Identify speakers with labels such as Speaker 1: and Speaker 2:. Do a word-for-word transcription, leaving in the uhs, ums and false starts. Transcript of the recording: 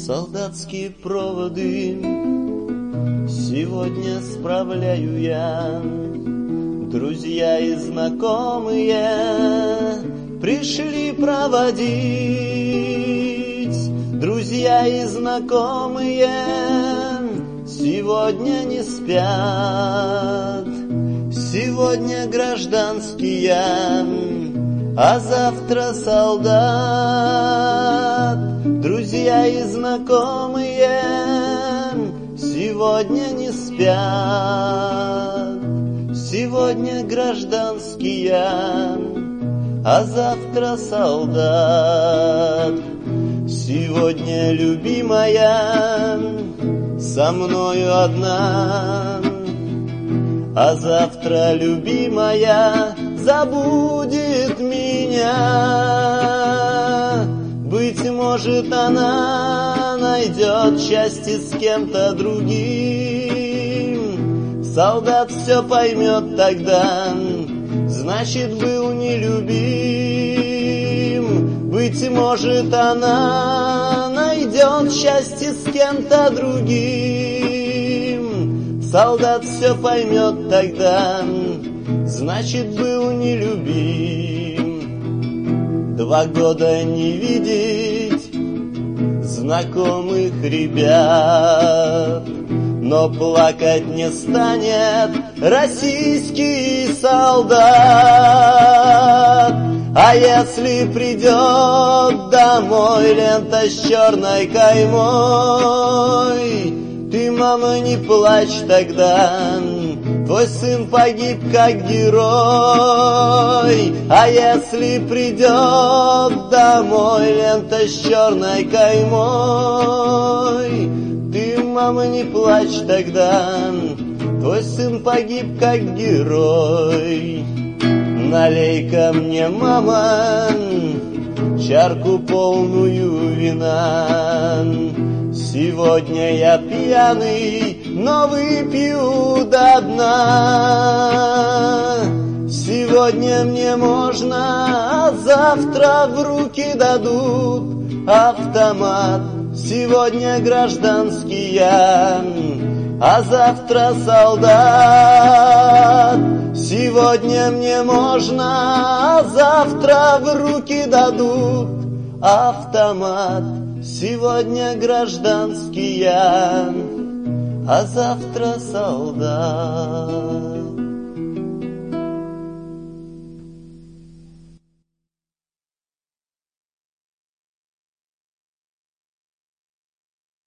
Speaker 1: Солдатские проводы сегодня справляю я. Друзья и знакомые пришли проводить. Друзья и знакомые сегодня не спят. Сегодня гражданские, а завтра солдат. Друзья и знакомые сегодня не спят. Сегодня гражданские, а завтра солдат. Сегодня любимая со мною одна, а завтра любимая забудет меня. Быть может, она найдет счастье с кем-то другим. Солдат все поймет тогда, значит, был нелюбим. Быть может, она найдет счастье с кем-то другим. Солдат все поймет тогда, значит, был нелюбим. Два года не видеть знакомых ребят, но плакать не станет российский солдат. А если придет домой лента с черной каймой, ты, мама, не плачь тогда, твой сын погиб как герой. А если придет домой лента с черной каймой, ты, мама, не плачь тогда, твой сын погиб как герой. Налей-ка мне, мама, чарку полную вина. Сегодня я пьяный, но выпью до дна. Сегодня мне можно, а завтра в руки дадут автомат. Сегодня гражданские, а завтра солдат. Сегодня мне можно, а завтра в руки дадут автомат. Сегодня гражданские, а завтра солдат.